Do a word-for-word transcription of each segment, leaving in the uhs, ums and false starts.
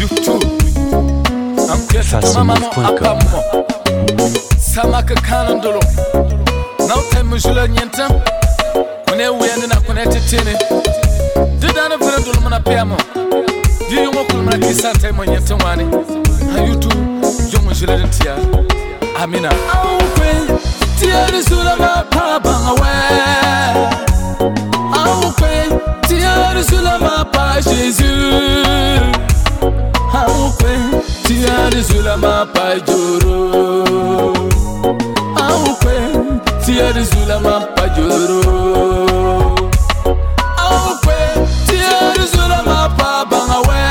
YouTube. Façonneuf point com. Samaka kanandolo. Now time mujula nyenta. Kone wende na kone tetene. Didana vrendolo mana piamo. Di yongo kulmana kisante mo nyenta wani. Ha YouTube yongo jula dentia. Amina. Aukwe tiari sula ma pa banga we. Aukwe tiari sula ma pa Jésus. Aukwe tiari sula ma pa Joro. Aukwe tiari sula ma pa Joro. Aukwe tiari sula ma pa banga we.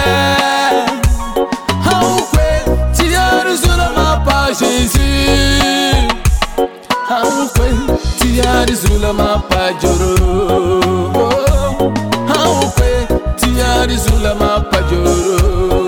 Aukwe tiari sula ma pa Jésus. Aukwe tiari sula ma pa Joro. Aukwe tiari sula ma pa Joro.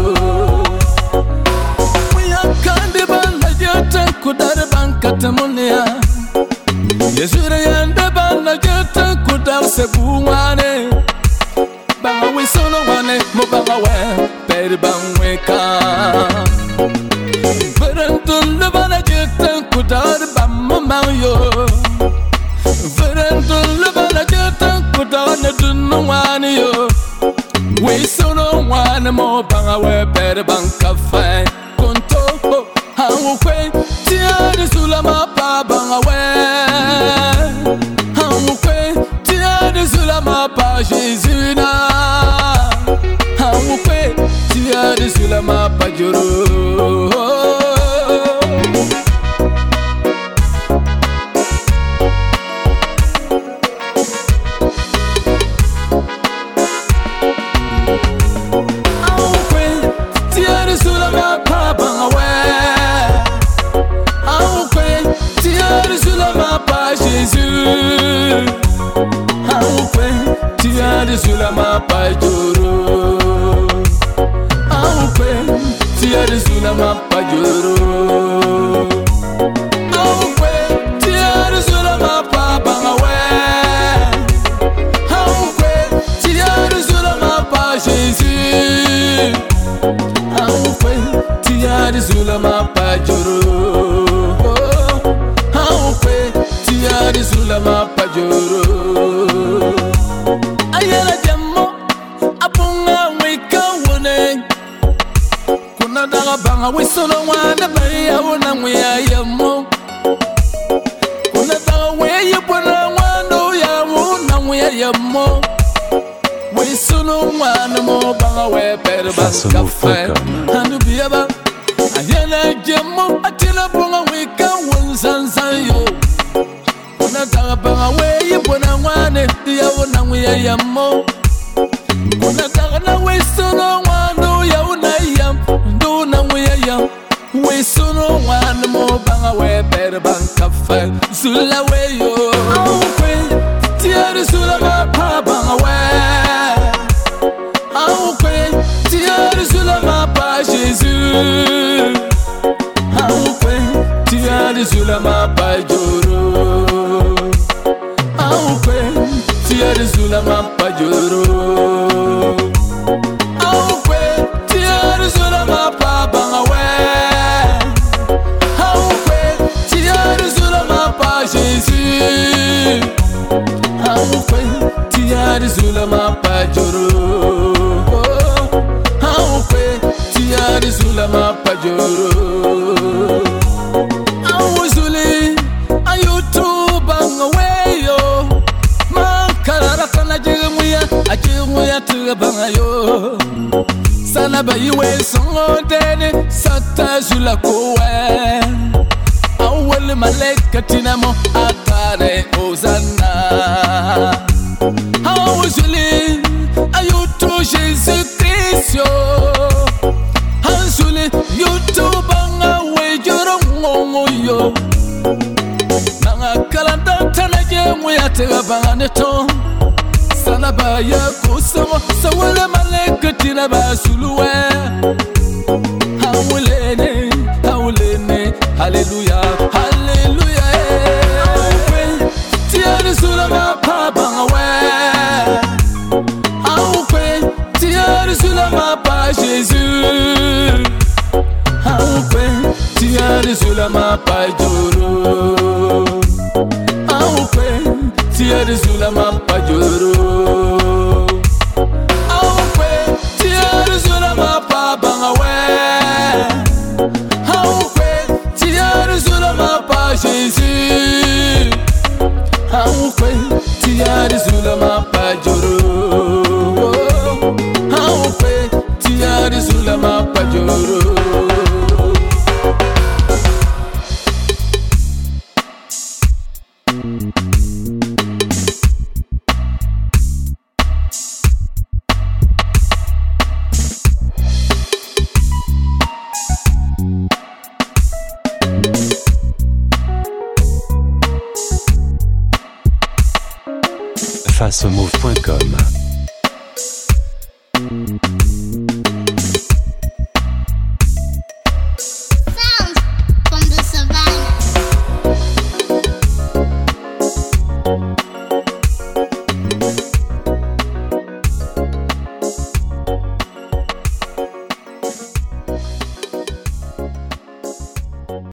Kudar bankata munia Yezura yanda bana jeta kudar sebuwane Banga wisono wane mo banga we peri bangwe ka Verendun bana jeta kudar bamma manyo Verendun bana jeta kudar nedun wane yo Wisono wane mo banga we peri banka fe Konto Aukwe tiari sula ma pa banga we. Aukwe tiari sula ma pa Jésus na. Aukwe tiari sula ma pa Joro. Aukwe tiari sula ma pa banga we. Jésus, Aukwe tiari sula ma pa Joro. Aukwe tiari sula ma pa Joro. Aukwe tiari sula ma pa banga we. Aukwe tiari sula ma pa Jésus. Aukwe tiari sula ma pa Joro. Tiari sula ma pa Joro. Ayala jammo abunga wika wone. Kuna daga banga wisolo wana baya wona mwiya yamo. Kuna daga weye bona wano ya wona mwiya yamo. Wisolo wana mo banga we per banka fe. Hanu biyaba ayala jammo atila bunga wika wonsansan yo. Kuna daga banga weye bona wane ya wona mwiya yamo. Kuna daga na wisono wano ya wona yam ndo na mwiya yam. Wisono wano mo banga we per banka fe sula we yo. Aukwe tiari sula ma pa banga we. Aukwe tiari sula ma pa Jésus. Aukwe tiari sula ma pa Joro. Aukwe tiari sula ma pa Joro. Aukwe tiari sula ma pa banga we. Aukwe tiari sula ma pa Jésus. Aukwe tiari sula ma pa Joro. Aukwe tiari sula ma pa Joro. Awuzuli ayutu banga we yo. Makarara kana jimuya ajimuya tu banga yo. Sana ba yiwe songo dene sata zula kowe. Awul malekatina mo atare ozana. Awuzuli ayutu Jésus Christ yo. Hanzuli yutu banga we joro ngongo yo. Nanga kalanda tanaje muya tega banga neto. Sana ba ya kusamo sawala malekatina ba suluwe. Hawulene hawulene hallelujah hallelujah. Aukwe tiari sula ma pa banga we. Aukwe tiari sula ma pa Jésus. ma pajoro. Aupe, tia de zula ma pajoro. Aupe, tia de zula ma pa bangawe. Aupe, tia de zula ma pa Jésus. Aupe, tia de zula ma pajoro. Aupe, tia de zula ma pajoro.